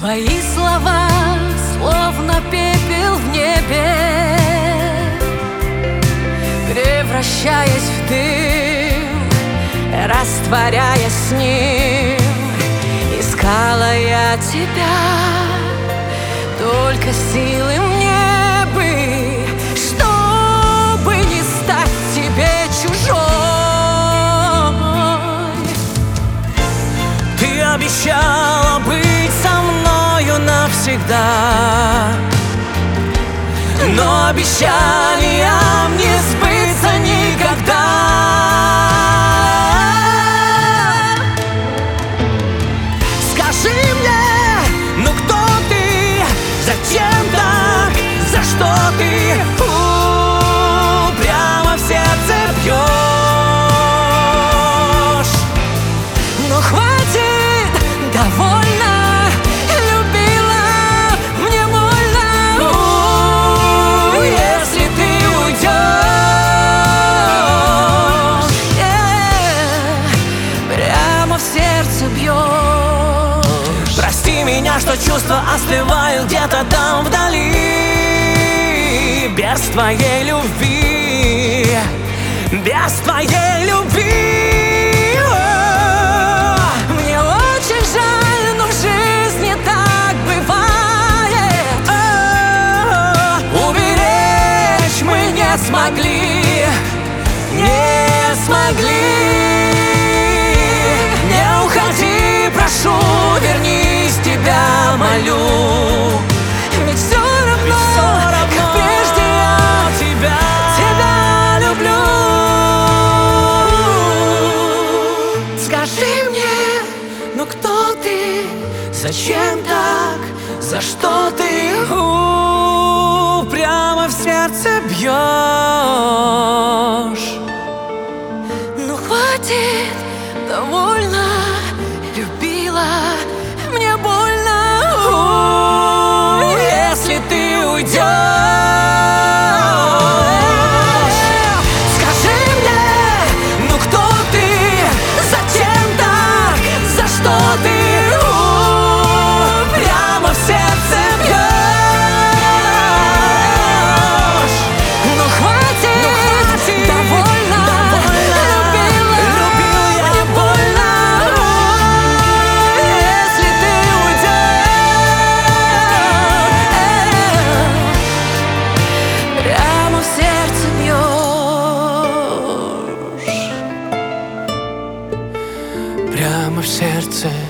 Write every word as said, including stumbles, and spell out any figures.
Твои слова, словно пепел в небе, превращаясь в дым, растворяясь с ним. Искала я тебя, только силы мне бы, чтобы не стать тебе чужой. Ты обещала быть со мною навсегда, но обещаниям не сбыться никогда. Скажи мне, ну кто ты, зачем так, за что ты у, прямо в сердце бьешь? Ну хватит, довольно, любила, мне больно. У, если ты уйдешь, yeah, прямо в сердце бьешь. прости меня, что чувства остывают где-то там вдали. Без твоей любви, без твоей любви. Мне очень жаль, но в жизни так бывает. Уберечь мы не смогли, не смогли. Не уходи, прошу, вернись, тебя молю. Ведь все равно, Все равно как прежде я тебя, тебя люблю. Скажи мне, ну кто ты, зачем так, за что ты у, прямо в сердце бьешь? ну хватит, довольно, любила, мне больно. У, если ты уйдешь, Скажи мне, ну кто ты, зачем так, за что ты у, прямо в сердце бьешь? ну хватит, довольно, любила, любил я больно. если ты уйдешь, прямо в сердце бьешь. Прямо в сердце